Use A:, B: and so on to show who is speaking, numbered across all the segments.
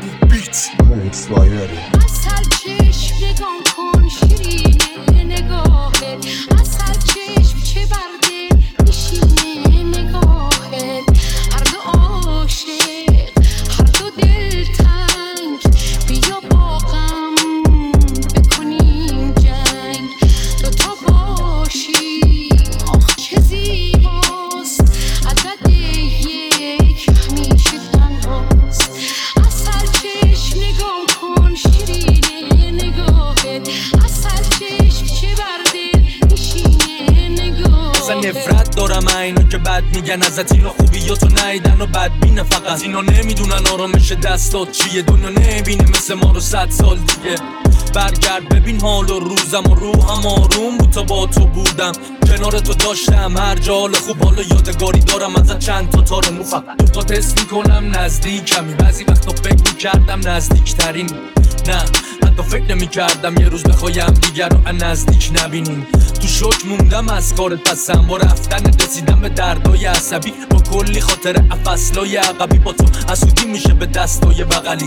A: بیت اکسپایری.
B: اصل چشم نگام کن شیرینه نگاهت، اصل چشم چه برده نشینه نگاهت. هر دو عاشق هر دو دلتنگ، بیا با غم بکنیم جنگ. دوتا باشی آخ چه زیباست، عدد یک همیشه تنهاست. اصل چشم نگام کن شیرینه نگاهت، اصل چشم چه برده نشینه نگاهت.
C: اصلا نفرت دارم اینو که بد میگن ازت، اینا خوبیاتو نیدن و بدبینه فقط. اینا نمیدونن آرامش دستات چیه، دنیا نمیبینه مثل ما رو 100 سال دیگه. برگرد ببین حال و روزم و روحم آروم بود تا با تو بودم، کنار تو داشتم هر جا حال خوب. حالا یادگاری دارم ازت چند تا تار مو، فقط تو حس میکنم نزدیکمی. بعضی وقتا فکر میکردم نزدیکترین، نه حتی فکر نمیکردم یه روز بخوایم دیگر رو نزدیک نبینیم. تو شوک موندم از کارت پسم، با رفتن رسیدم به دردای عصبی، با کلی خاطر افصلای عقبی. با تو حسودی میشه به دستای بغلی.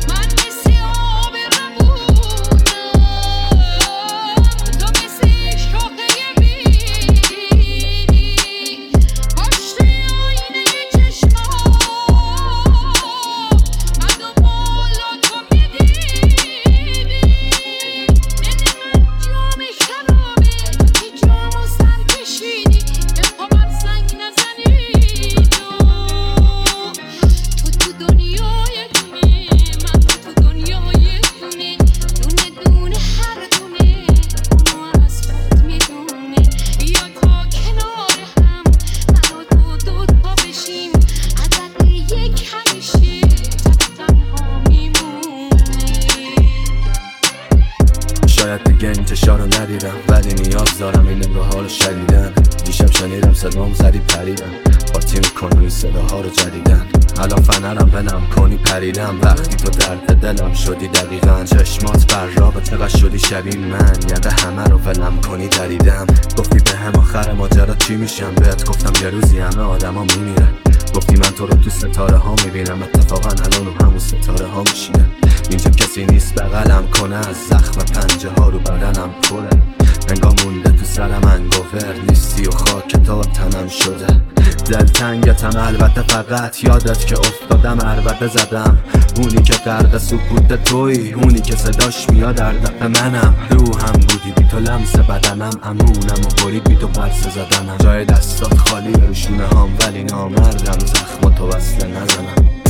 D: شاید دیگه انتشار رو ندیدم، ولی نیاز دارم این نگاه ها رو شدیدن. دیشب شنیدم صدام زدی پریدم، پارتی میکنی صداها رو جدیدن. الان فنرم بنم کنی پریدم، وقتی تو درد دلم شدی دقیقا. چشمات براقه چقدر شدی شبیه من، یاد همه رو ولم کنی دریدم. گفتی به هم آخر ماجرا چی میشم، بهت گفتم یه روزی همه آدم ها میمیرن. گفتی من تو رو تو ستاره ها میبینم، اتفاقا الان رو همون ستاره ها میشینم. اینجا کسی نیست بغلم کنه، از زخم پنجه ها رو بدنم پره. انگار مونده تو سرم انگوور نیستی و خاک تا تنم شده. دلتنگتم البته، فقط یادت که افتادم عربده زدم. اونی که غرق سکوت تویی، اونی که صداش میاد در دفع منم. روحم بودی بی تو لمس بدنم، امونم و برید بی تو پرسه زدنم. جای دستات خالی رو شونه هام، ولی نامردم زخم تو وصله نزنم.